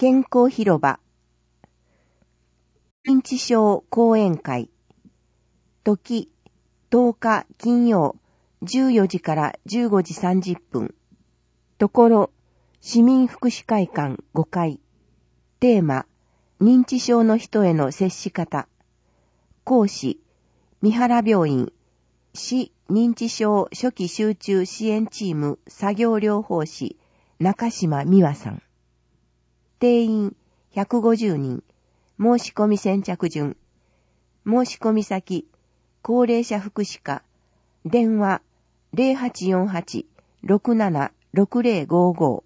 健康広場認知症講演会時10日金曜14時から15時30分ところ市民福祉会館5階テーマ認知症の人への接し方講師三原病院市認知症初期集中支援チーム作業療法士中島美和さん定員150人申し込み先着順申し込み先高齢者福祉課電話 0848-676055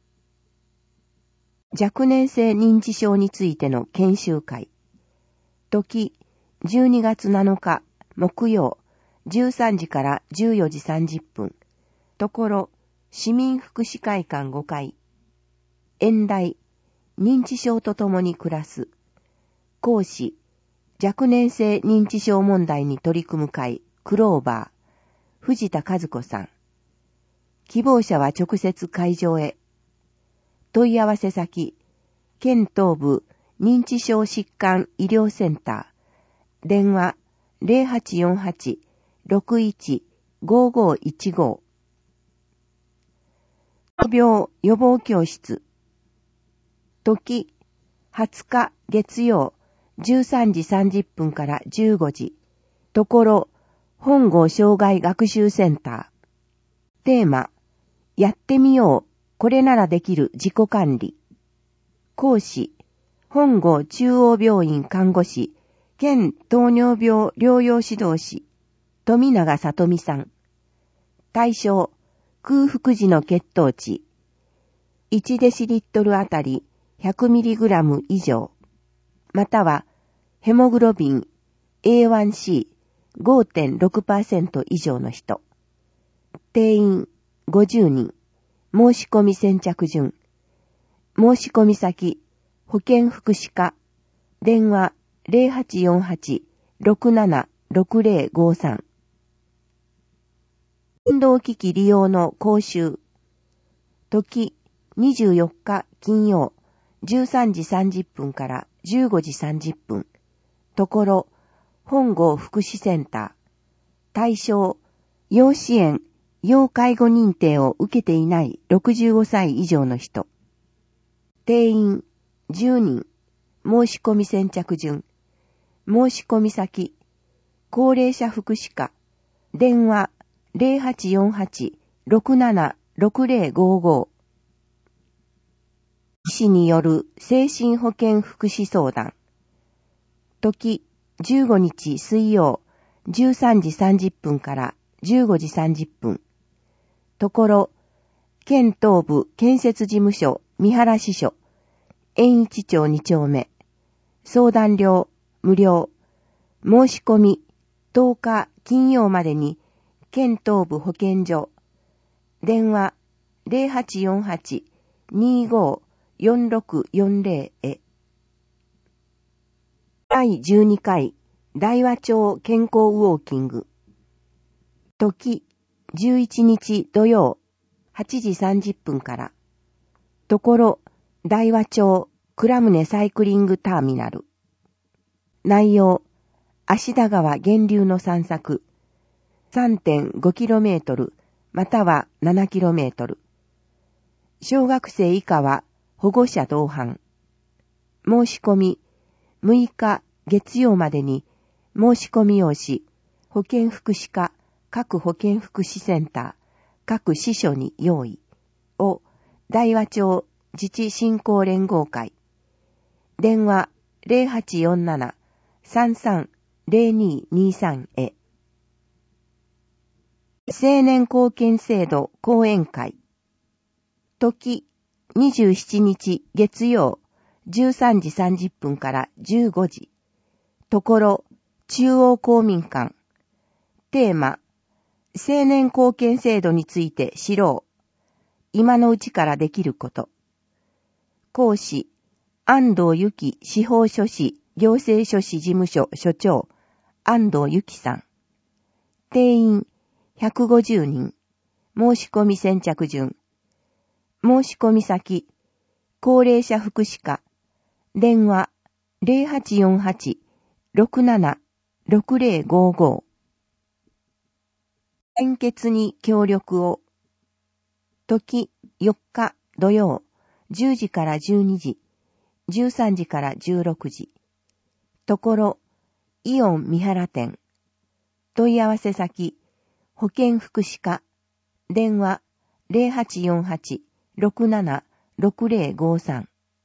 若年性認知症についての研修会時12月7日木曜13時から14時30分ところ市民福祉会館5階演題認知症とともに暮らす講師若年性認知症問題に取り組む会クローバー藤田和子さん希望者は直接会場へ問い合わせ先県東部認知症疾患医療センター電話 0848-615515 病予防教室時20日月曜13時30分から15時ところ本郷障害学習センターテーマやってみようこれならできる自己管理講師本郷中央病院看護師県糖尿病療養指導士富永里美さん対象空腹時の血糖値1デシリットルあたり100ミリグラム以上またはヘモグロビン A1C5.6% 以上の人定員50人申し込み先着順申し込み先保健福祉課電話 0848-676053 運動機器利用の講習時24日金曜13時30分から15時30分ところ本郷福祉センター対象要支援要介護認定を受けていない65歳以上の人定員10人申し込み先着順申し込み先高齢者福祉課電話 0848-676055 医師による精神保健福祉相談時15日水曜13時30分から15時30分ところ県東部建設事務所三原支所円一町2丁目相談料無料申し込み10日金曜までに県東部保健所電話 0848-254640 へ第12回大和町健康ウォーキング時11日土曜8時30分からところ大和町倉宗サイクリングターミナル内容芦田川源流の散策 3.5km または 7km 小学生以下は保護者同伴申し込み6日月曜までに申し込み用紙保健福祉課各保健福祉センター各支所に用意を大和町自治振興連合会電話 0847-330223 へ青年貢献制度講演会時27日月曜13時30分から15時ところ中央公民館テーマ青年貢献制度について知ろう今のうちからできること講師安藤由紀司法書士行政書士事務所所長安藤由紀さん定員150人申し込み先着順申し込み先高齢者福祉課、電話 0848-676055。献血に協力を。時4日土曜、10時から12時、13時から16時。ところ、イオン三原店。問い合わせ先、保健福祉課。電話0848-676053。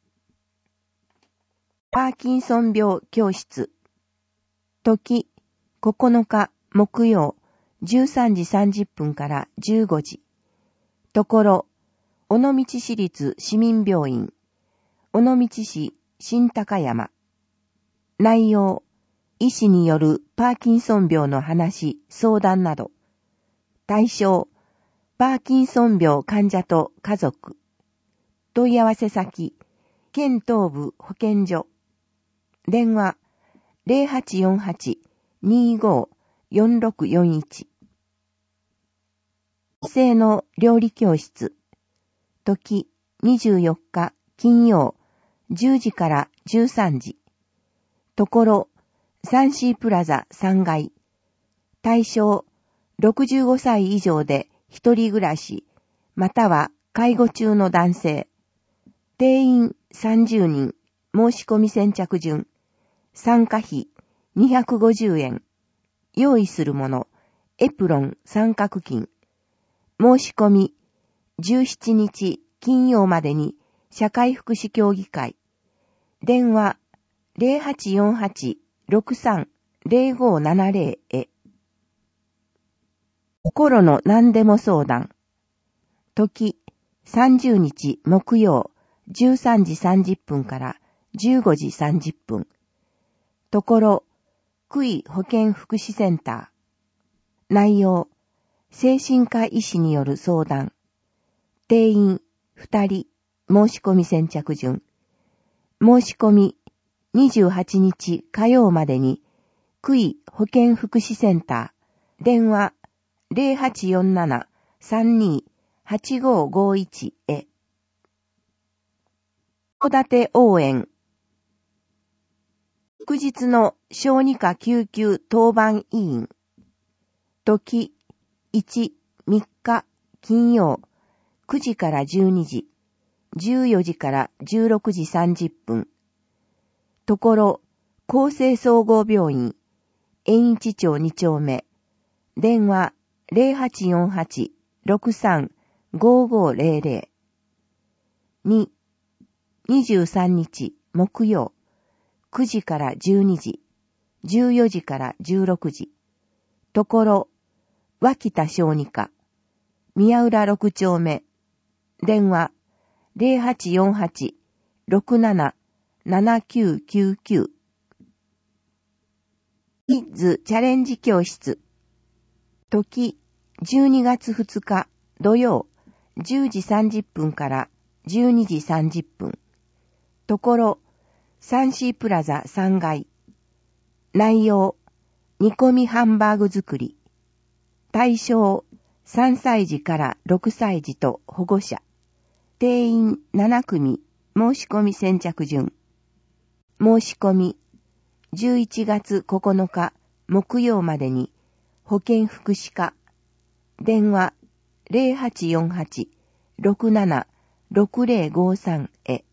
パーキンソン病教室。時9日木曜13時30分から15時。ところ、尾道市立市民病院。尾道市新高山。内容、医師によるパーキンソン病の話、相談など。対象、パーキンソン病患者と家族。問い合わせ先、県東部保健所。電話、0848-25-4641。性の料理教室。時24日金曜10時から13時。ところ、サンシープラザ3階。対象、65歳以上で一人暮らし、または介護中の男性。定員30人、申し込み先着順。参加費250円。用意するもの、エプロン三角巾。申し込み、17日金曜までに社会福祉協議会。電話0848-630570へ。心の何でも相談。時30日木曜13時30分から15時30分。ところ、区医保健福祉センター。内容、精神科医師による相談。定員2人、申し込み先着順。申し込み28日火曜までに、区医保健福祉センター。電話0847-32-8551へ。子育て応援。祝日の小児科救急当番委員。時1、3日金曜9時から12時、14時から16時30分。ところ、厚生総合病院、延一町2丁目。電話0848-635500。2、23日木曜9時から12時、14時から16時。ところ、脇田小児科、宮浦6丁目。電話0848-67-7999。キッズチャレンジ教室。時12月2日土曜10時30分から12時30分。ところ、サンシープラザ3階。内容、煮込みハンバーグ作り。対象、3歳児から6歳児と保護者。定員7組、申し込み先着順。申し込み、11月9日木曜までに、保健福祉課。電話0848-676053へ。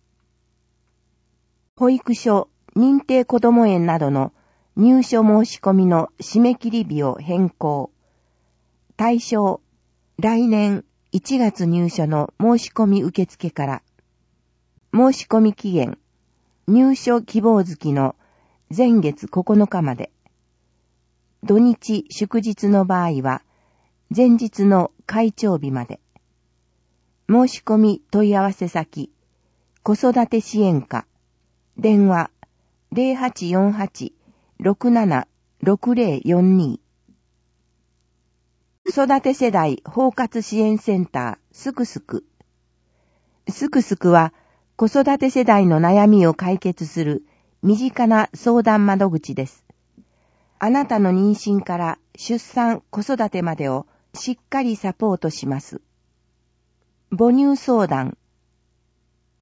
保育所、認定こども園などの入所申し込みの締め切り日を変更。対象、来年1月入所の申し込み受付から。申し込み期限、入所希望月の前月9日まで。土日祝日の場合は、前日の開庁日まで。申し込み問い合わせ先、子育て支援課。電話0848-676042。子育て世代包括支援センターすくすく。すくすくは子育て世代の悩みを解決する身近な相談窓口です。あなたの妊娠から出産・子育てまでをしっかりサポートします。母乳相談。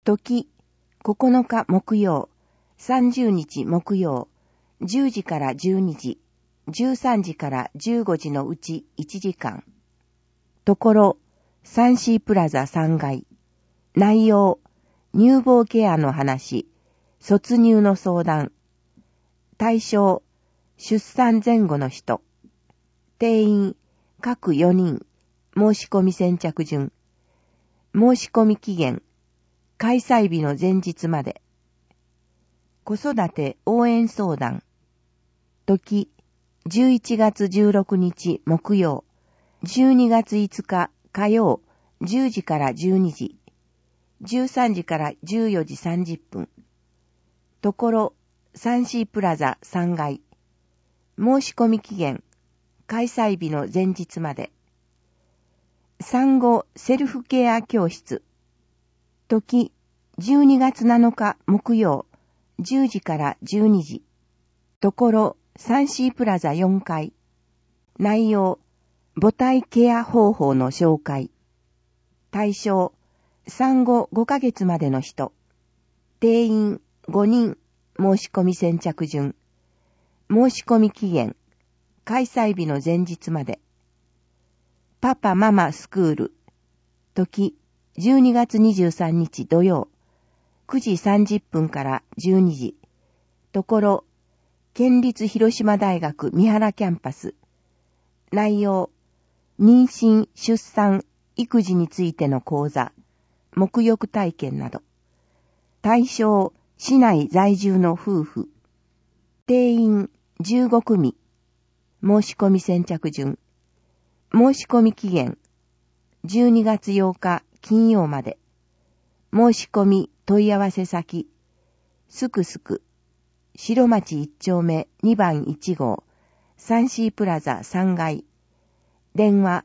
時、9日木曜、30日木曜、10時から12時、13時から15時のうち1時間。ところ、サンシープラザ3階。内容、乳房ケアの話、卒乳の相談。対象、出産前後の人。定員、各4人。申し込み先着順。申し込み期限、開催日の前日まで。子育て応援相談。時、11月16日木曜、12月5日火曜、10時から12時、13時から14時30分。ところ、サンシープラザ3階。申し込み期限、開催日の前日まで。産後セルフケア教室。時、12月7日木曜、10時から12時。ところ、サンシープラザ4階。内容、母体ケア方法の紹介。対象、産後5ヶ月までの人。定員5人。申し込み先着順。申し込み期限、開催日の前日まで。パパママスクール。時、12月23日土曜、9時30分から12時。ところ、県立広島大学三原キャンパス。内容、妊娠、出産、育児についての講座、沐浴体験など。対象、市内在住の夫婦。定員15組。申し込み先着順。申し込み期限、12月8日金曜まで。申し込み問い合わせ先、すくすく、白町1丁目2番1号、サンシープラザ3階。電話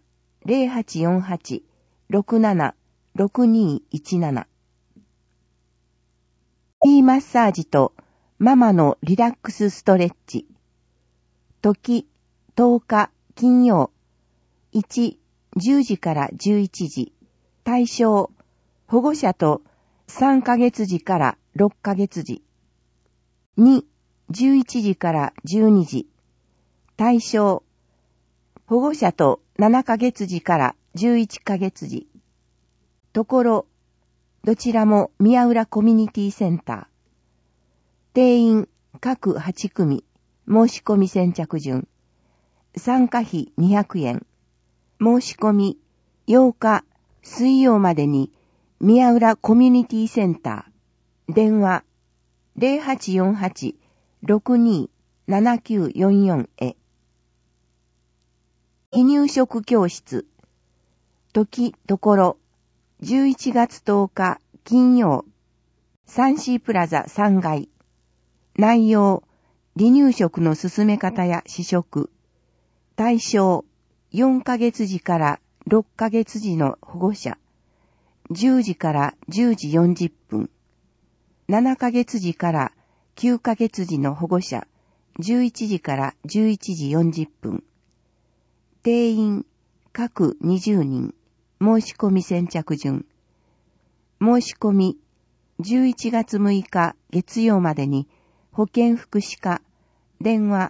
0848-676217。P マッサージとママのリラックスストレッチ。時、10日金曜。1、10時から11時。対象、保護者と3ヶ月時から6ヶ月時。2、11時から12時。対象、保護者と7ヶ月時から11ヶ月時。ところ、どちらも宮浦コミュニティセンター。定員各8組。申し込み先着順。参加費200円。申し込み8日水曜までに宮浦コミュニティセンター。電話 0848-627944 へ。離乳食教室。時ところ、11月10日金曜、サンシープラザ3階。内容、離乳食の進め方や試食。対象、4ヶ月時から6ヶ月時の保護者。10時から10時40分。7ヶ月時から9ヶ月時の保護者。11時から11時40分。定員、各20人。申し込み先着順。申し込み、11月6日月曜までに、保健福祉課、電話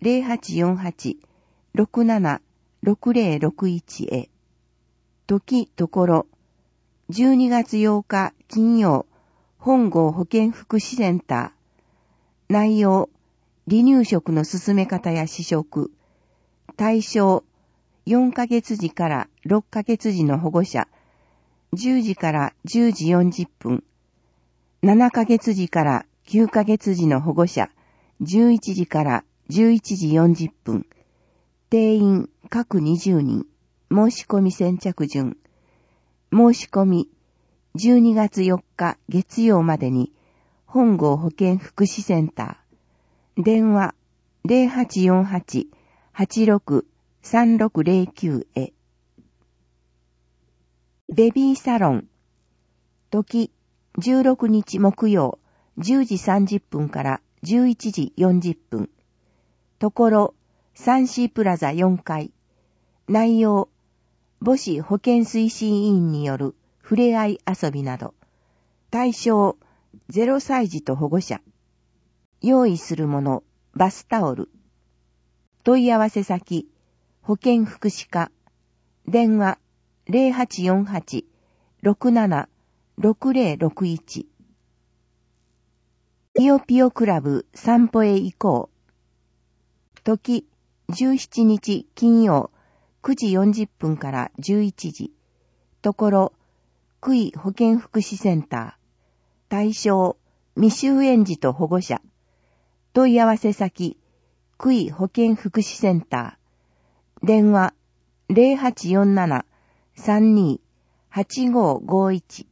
0848-676061 へ。時ところ、12月8日金曜、本郷保健福祉センター。内容、離乳食の進め方や試食。対象、4ヶ月時から6ヶ月時の保護者。10時から10時40分。7ヶ月時から9ヶ月時の保護者。11時から11時40分。定員各20人。申し込み先着順。申し込み12月4日月曜までに本郷保健福祉センター。電話 0848-863609 へ。ベビーサロン。時16日木曜10時30分から11時40分。ところ、サンシープラザ4階。内容、母子保健推進委員による触れ合い遊びなど。 対象0歳児と保護者。用意するもの、バスタオル。問い合わせ先、保健福祉課。電話 0848-67-6061。ピヨピヨクラブ散歩へ行こう。時、17日金曜9時40分から11時。ところ、区医保健福祉センター。対象、未就園児と保護者。問い合わせ先、区医保健福祉センター。電話、0847-32-8551。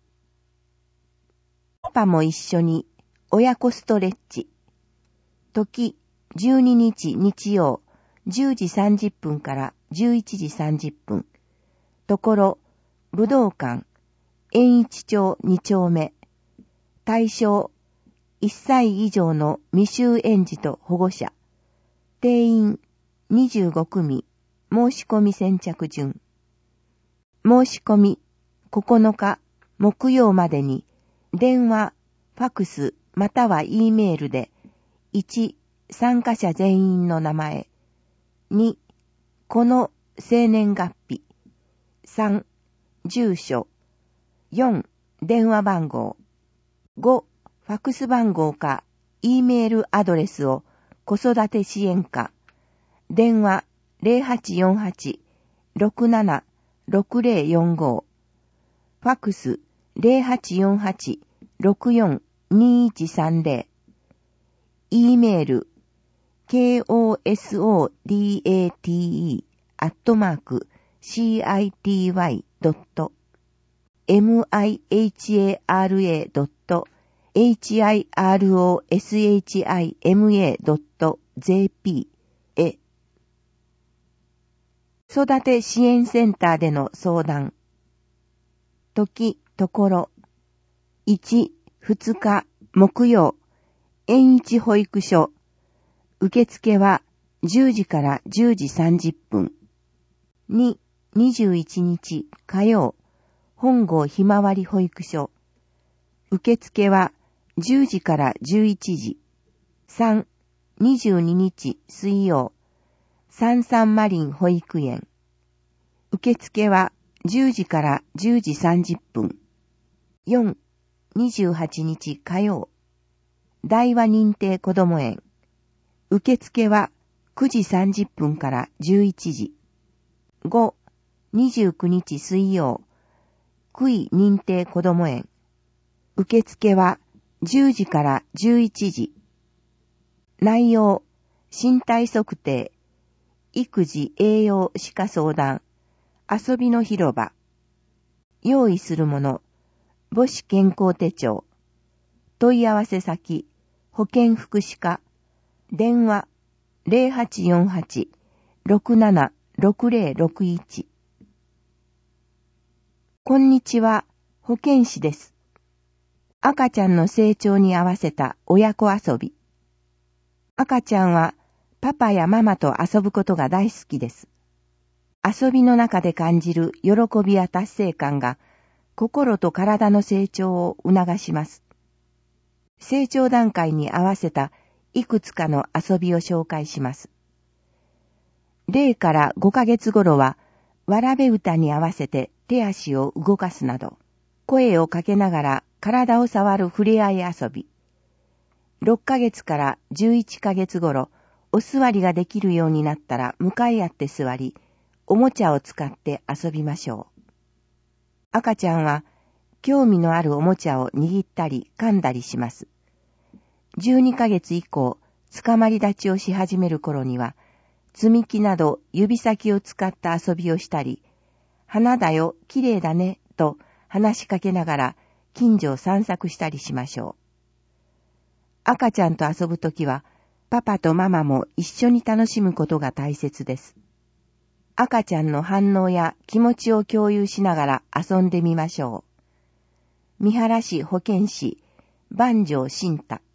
パパも一緒に、親子ストレッチ。時、12日日曜、10時30分から11時30分。ところ、武道館、円一町2丁目。対象、1歳以上の未就園児と保護者。定員、25組。申し込み先着順。申し込み、9日、木曜までに、電話、ファクス、または E メールで、1、参加者全員の名前。2、この生年月日。3、住所。4、電話番号。5、ファクス番号か E メールアドレスを子育て支援課。電話0848-67-6045。ファクス0848-64-2130。E メール kosodt@mihara-hiroshima.jp へ。子育て支援センターでの相談。時、ところ。1、2日、木曜、円一保育所。受付は10時から10時30分。2、21日火曜、本郷ひまわり保育所。受付は10時から11時。3、22日水曜、三三マリン保育園。受付は10時から10時30分。4、28日火曜、大和認定こども園。受付は9時30分から11時。5、29日水曜、区医認定こども園。受付は10時から11時。内容、身体測定、育児栄養歯科相談、遊びの広場。用意するもの、母子健康手帳。問い合わせ先、保健福祉課。電話、0848-67-6061。こんにちは、保健師です。赤ちゃんの成長に合わせた親子遊び。赤ちゃんはパパやママと遊ぶことが大好きです。遊びの中で感じる喜びや達成感が心と体の成長を促します。成長段階に合わせたいくつかの遊びを紹介します。0から5ヶ月頃は、わらべ歌に合わせて手足を動かすなど、声をかけながら体を触る触れ合い遊び。6ヶ月から11ヶ月頃、お座りができるようになったら向かい合って座り、おもちゃを使って遊びましょう。赤ちゃんは、興味のあるおもちゃを握ったり噛んだりします。12ヶ月以降、つかまり立ちをし始める頃には、積み木など指先を使った遊びをしたり、花だよ、きれいだね、と話しかけながら近所を散策したりしましょう。赤ちゃんと遊ぶときは、パパとママも一緒に楽しむことが大切です。赤ちゃんの反応や気持ちを共有しながら遊んでみましょう。三原市保健師、万丈新太。